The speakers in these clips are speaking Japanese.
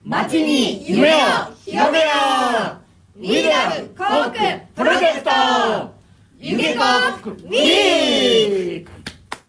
街に夢を広げよう We Love 幸福プロジェクト湯気幸福ウィーク。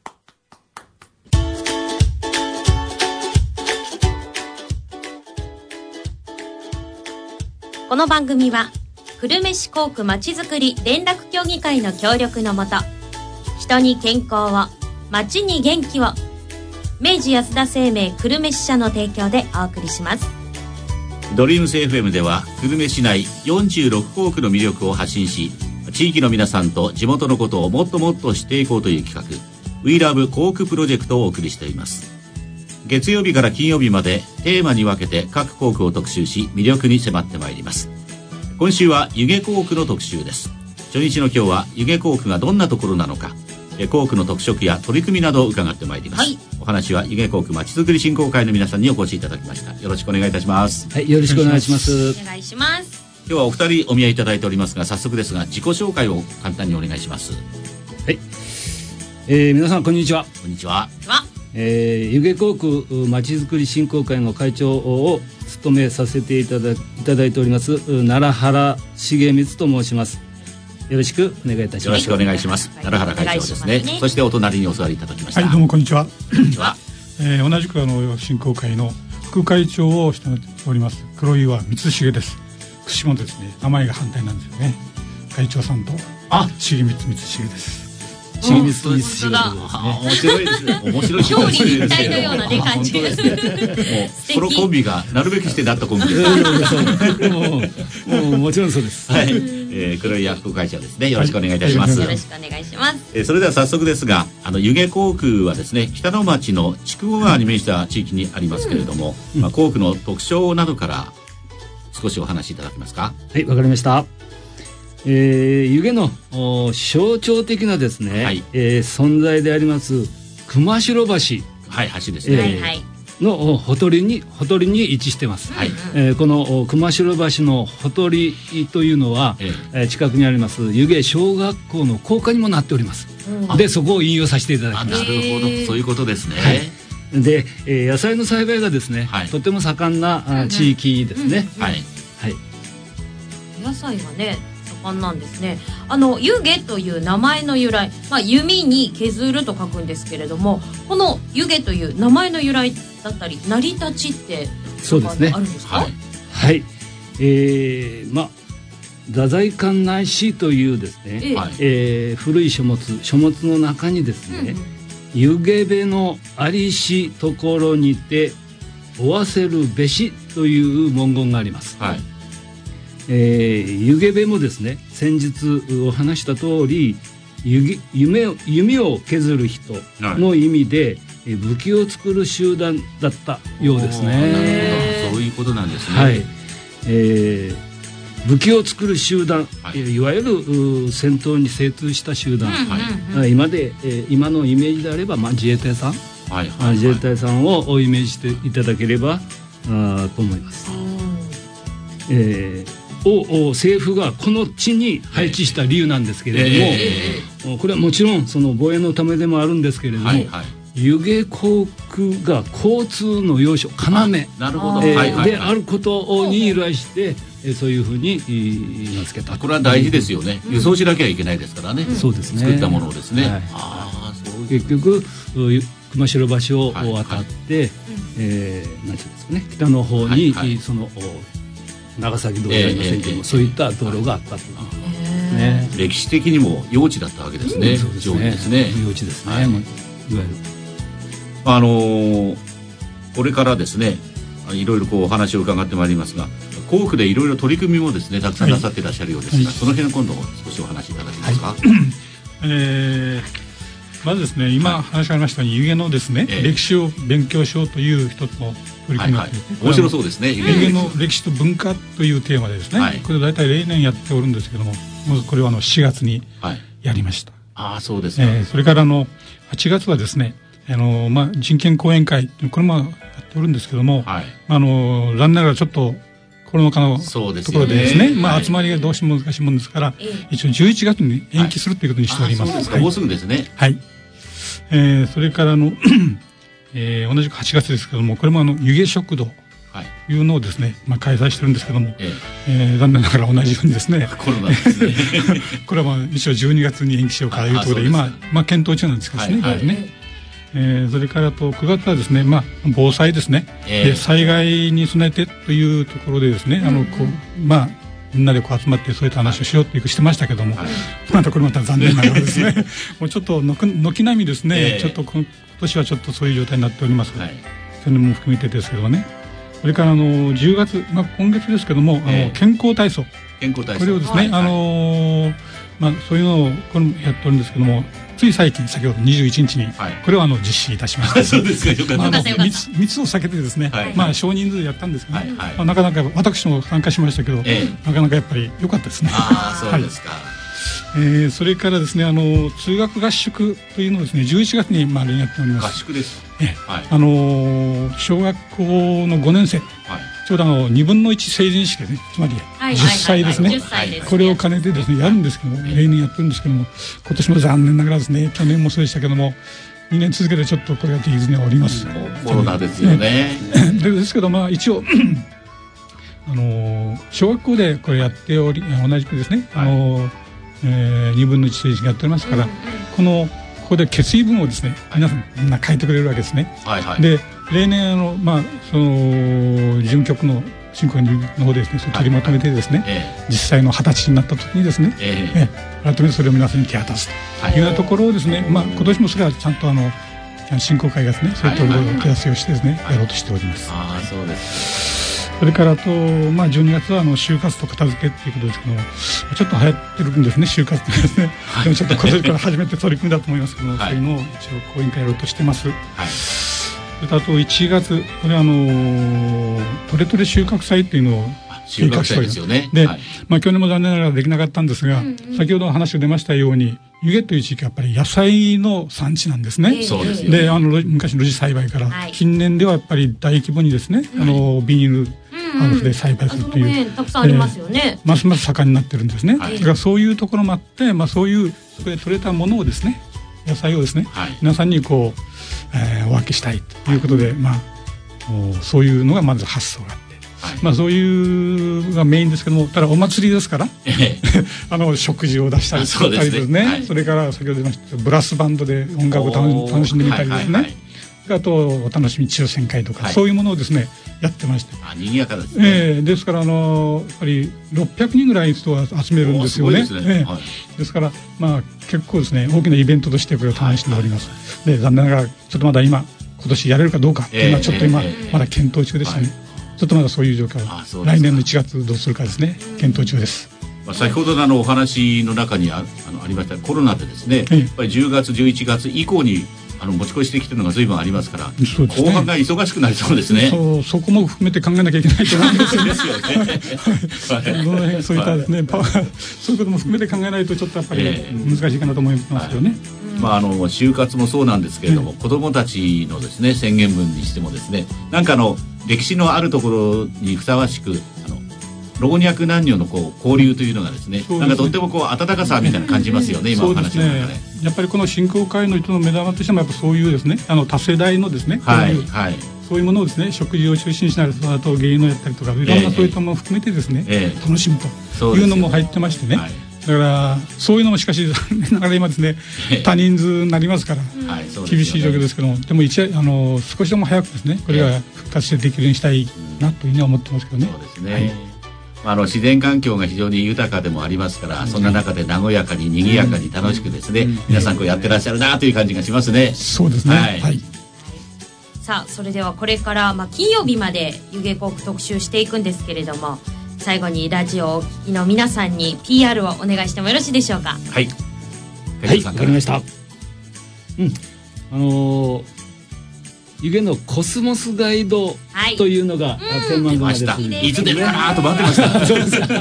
この番組は久留米市幸福まちづくり連絡協議会の協力のもと、人に健康を、街に元気を、明治安田生命久留米支社の提供でお送りします。 ドリームス FM では久留米市内46校区の魅力を発信し、地域の皆さんと地元のことをもっともっと知っていこうという企画 We Love 幸福プロジェクトをお送りしています。月曜日から金曜日までテーマに分けて各校区を特集し、魅力に迫ってまいります。今週は湯気校区の特集です。初日の今日は湯気校区がどんなところなのか、校区の特色や取り組みなどを伺ってまいります。はい、お話は湯気校区まちづくり振興会の皆さんにお越しいただきました。よろしくお願いいたします。 はい、よろしくお願いします。 お願いします。 今日はお二人お見合いいただいておりますが、早速ですが自己紹介を簡単にお願いします。 はい、皆さんこんにちは。 こんにちは。 湯気校区まちづくり振興会の会長を務めさせていただいております奈良原重光と申します。よろしくお願いいたします。 よろしくお願いします。奈良原会長ですね。そしてお隣にお座りいただきました。 はい、どうもこんにちは。 こんにちは。 同じく振興会の副会長をしております黒岩光重です。串もですね、名前が反対なんですよね。会長さんと重光重です。 重光光重ですね。 面白いですね。面白いですね。 表裏一体のようなね感じ。 もうこのコンビがなるべくしてなったコンビです。 もうもちろんそうです。 はい。黒岩副会長ですね。よろしくお願いいたします。 よろしくお願いします。 それでは早速ですが、湯気校区はですね、北野町の筑後川に面した地域にありますけれども、校区の特徴などから少しお話しいただけますか。 はい、わかりました。湯気の象徴的なですね、はい、存在であります熊代橋、 はい、橋ですね、 のほとりに位置してます。はい、この熊代橋のほとりというのは、近くにあります湯気小学校の校歌にもなっております。でそこを引用させていただきます。 なるほど、そういうことですね。 はい、で、野菜の栽培がですね、はい、とても盛んな地域ですね。はい、はい、 野菜はね盛んなんですね。湯気という名前の由来、弓に削ると書くんですけれども、この湯気という名前の由来だったり成り立ちってそうですね、 あるんですか。 はい、太宰館内史というですね、古い書物の中にですね、湯気部のありしところにておわせるべしという文言があります。はい、湯気部もですね、先日お話した通り弓を削る人の意味で、武器を作る集団だったようですね。 そういうことなんですね。 はい、武器を作る集団、いわゆる戦闘に精通した集団、今のイメージであれば、自衛隊さん、自衛隊さんをイメージしていただければと思います。政府がこの地に配置した理由なんですけれども、これはもちろんその防衛のためでもあるんですけれども、湯気航空が交通の要所要であることに由来して、そういうふうに名付けた。 これは大事ですよね。輸送しなきゃいけないですからね。 そうですね。 作ったものをですね。 結局熊代橋を渡って、なんていうんですかね、北の方にその長崎道路ありませんけども、そういった道路があったというね。歴史的にも用地だったわけですね。 そうですね。用地ですね。いわゆるこれからですね、いろいろお話を伺ってまいりますが、校区でいろいろ取り組みもですね、たくさんなさっていらっしゃるようですが、その辺今度少しお話しいただけますか。 まずですね、今話がありましたように湯気のですね、歴史を勉強しようという一つの取り組みがあって、 面白そうですね。 湯気の歴史と文化というテーマでですね、これ大体例年やっておるんですけども、まずこれは7月にやりました。 そうですね。 それから8月はですね、人権講演会、これもやっておるんですけども、残念ながらちょっとコロナ禍のところでですね、集まりがどうしても難しいもんですから、一応11月に延期するということにしております。 もうすぐですね。 はい。それから同じく8月ですけども、これも湯気食堂いうのをですね、開催してるんですけども、残念ながら同じようにですね、 コロナですねこれは一応12月に延期しようかというところで今検討中なんですけどね。それからと9月はですね、防災ですね、で災害に備えてというところでですね、みんなで集まってそういった話をしようとしてましたけども、これまた残念ながらですねもうちょっと軒並みですね、ちょっと今年はちょっとそういう状態になっております。去年も含めてですけどね。それから10月、今月ですけども、健康体操、これをですね、そういうのをやっておるんですけども、つい最近先ほど21日にこれを実施いたしましたそうですか、よかったです。 密を避けてですね、少人数でやったんですけど、なかなか私も参加しましたけど、なかなかやっぱり良かったですね。 そうですか。 それからですね、通学合宿というのをですね、11月にやっております。 合宿です。 小学校の5年生、ちょうど2分の1成人式ですね、つまり10歳ですね、これを兼ねてですねやるんですけども、例年やってるんですけども、今年も残念ながらですね、去年もそうでしたけども2年続けてちょっとこれができずにおります。 コロナですよね。 ですけど一応小学校でこれやっており、同じくですね、2分の1成人式やっておりますから、ここで決意文をですね、皆さんみんな書いてくれるわけですね。で例年その事務局の振興の方でですね、それを取りまとめてですね、実際の20歳になった時にですね、改めてそれを皆さんに手渡すというようなところをですね、今年もそれはちゃんと振興会がですね、そういった手助けをしてですね、やろうとしております。 そうです。 それから12月は就活と片付けっていうことですけども、ちょっと流行ってるんですね、就活ってですね。でもちょっと今年から初めて取り組んだと思いますけども、そういうのを一応講演会やろうとしてます。それとあと1月、これトレトレ収穫祭っていうのを収穫祭ですよね。 で、去年も残念ながらできなかったんですが、先ほど話が出ましたように、湯気という地域はやっぱり野菜の産地なんですね。 そうですよね。 で、昔の露地栽培から、近年ではやっぱり大規模にですね、ビニールハウスで栽培するという、 たくさんありますよね。 ますます盛んになってるんですね。だからそういうところもあって、そういうそこで採れたものをですね、野菜をですね、皆さんにお分けしたいということで、そういうのがまず発想があって、そういうがメインですけども、ただお祭りですから食事を出したりですね、それから先ほど言いましたブラスバンドで音楽を楽しんでみたりですね、あとお楽しみ抽選会とか、そういうものをですねやってまして、 賑やかですね。 ですからやっぱり600人ぐらい人を集めるんですよね。ですから結構ですね、大きなイベントとしてこれを楽しんでおります。で、残念ながらちょっとまだ今年やれるかどうかっていうのはちょっと今まだ検討中でしたね。ちょっとまだそういう状況、来年の1月どうするかですね、検討中です。 先ほどのお話の中にありましたコロナでですね、やっぱり10月11月以降に持ち越してきてるのが随分ありますから、後半が忙しくなりそうですね。 そこも含めて考えなきゃいけないと思うんですよね。そういったですね、そういうことも含めて考えないとちょっとやっぱり難しいかなと思いますよね。 就活もそうなんですけれども、子どもたちのですね宣言文にしてもですね、なんか歴史のあるところにふさわしく老若男女の交流というのがですね、なんかとっても温かさみたいな感じますよね、今お話の中で。 やっぱりこの振興会の人の目玉としてもやっぱそういうですね、多世代のですね、そういうものをですね、食事を中心にしながら、あと芸能やったりとかいろんなそういったものを含めてですね、楽しむというのも入ってましてね、だからそういうのもしかし残念ながら今ですね、多人数になりますから厳しい状況ですけども、でも少しでも早くですねこれが復活してできるようにしたいなというふうには思ってますけどね。 そうですね。自然環境が非常に豊かでもありますから、そんな中で和やかに賑やかに楽しくですね、皆さんやってらっしゃるなという感じがしますね。 そうですね。 さあ、それではこれから金曜日まで湯気航空特集していくんですけれども、最後にラジオをお聞きの皆さんに PR をお願いしてもよろしいでしょうか。 はい、わかりました。湯気のコスモスガイドというのが天満宮です。 いつ出るかなと待ってました。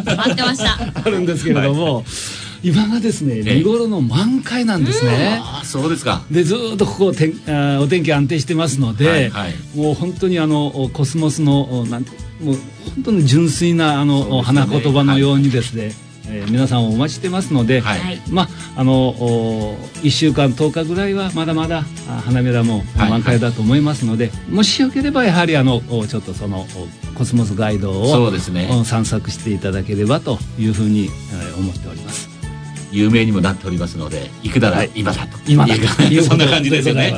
待ってました。 あるんですけれども、今がですね見頃の満開なんですね。 そうですか。 でずっとここお天気安定してますので、もう本当にコスモスのもう本当に純粋な花言葉のようにですね、 皆さんをお待ちしてますので、1週間10日ぐらいはまだまだ花びらも満開だと思いますので、もしよければやはりちょっとそのコスモス街道を散策していただければというふうに思っております。 有名にもなっておりますので、行くなら今だと、 そんな感じですよね。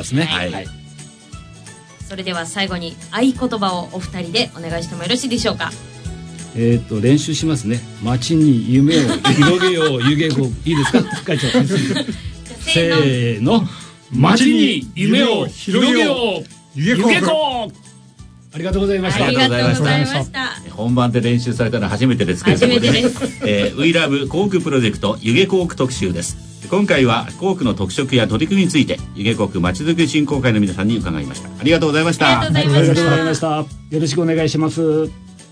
それでは最後に合言葉をお二人でお願いしてもよろしいでしょうか。 練習しますね。街に夢を広げよう湯気国、いいですか会長。せーの、街に夢を広げよう湯気国。ありがとうございました。 ありがとうございました。 本番で練習されたのは初めてですけれども、 初めてです。 We Love 校区プロジェクト湯気校区特集です。今回は校区の特色や取り組みについて湯気校区まちづくり振興会の皆さんに伺いました。ありがとうございました。 ありがとうございました。 よろしくお願いします。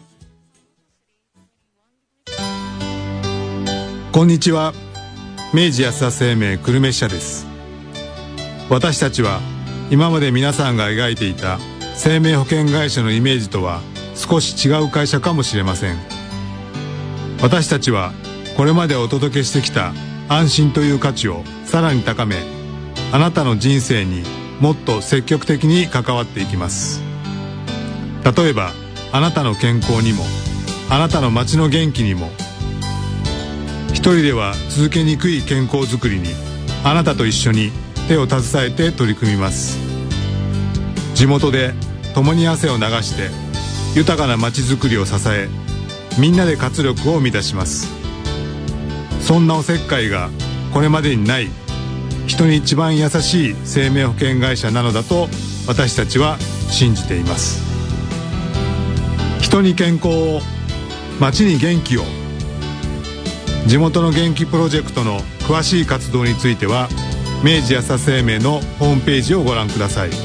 こんにちは。明治安田生命久留米支社です。私たちは今まで皆さんが描いていた生命保険会社のイメージとは少し違う会社かもしれません。私たちはこれまでお届けしてきた安心という価値をさらに高め、あなたの人生にもっと積極的に関わっていきます。例えばあなたの健康にも、あなたの街の元気にも、一人では続けにくい健康づくりにあなたと一緒に手を携えて取り組みます。地元で共に汗を流して豊かな街づくりを支え、みんなで活力を生み出します。そんなおせっかいがこれまでにない人に一番優しい生命保険会社なのだと私たちは信じています。人に健康を、街に元気を。地元の元気プロジェクトの詳しい活動については明治安田生命のホームページをご覧ください。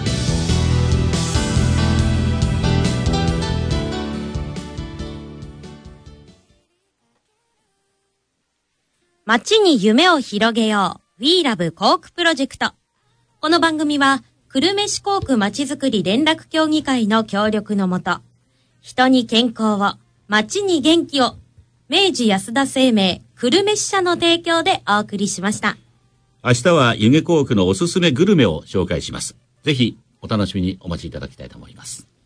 街に夢を広げよう We Love 校区プロジェクト。この番組は久留米市校区まちづくり連絡協議会の協力のもと、人に健康を、街に元気を、明治安田生命久留米支社の提供でお送りしました。 明日は湯気校区のおすすめグルメを紹介します。ぜひお楽しみにお待ちいただきたいと思います。